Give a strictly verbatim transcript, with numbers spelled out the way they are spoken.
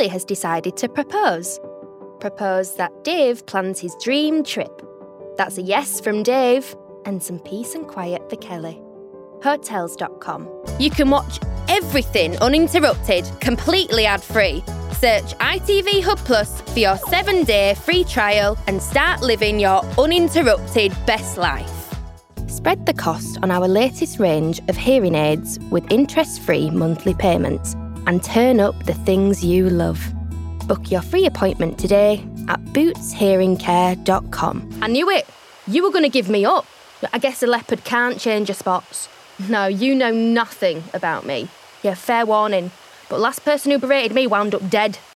Kelly has decided to propose. Propose that Dave plans his dream trip. That's a yes from Dave, and some peace and quiet for Kelly. Hotels dot com. You can watch everything uninterrupted, completely ad-free. Search I T V Hub Plus for your seven-day free trial and start living your uninterrupted best life. Spread the cost on our latest range of hearing aids with interest-free monthly payments and turn up the things you love. Book your free appointment today at boots hearing care dot com. I knew it! You were going to give me up. I guess a leopard can't change your spots. No, you know nothing about me. Yeah, fair warning. But last person who berated me wound up dead.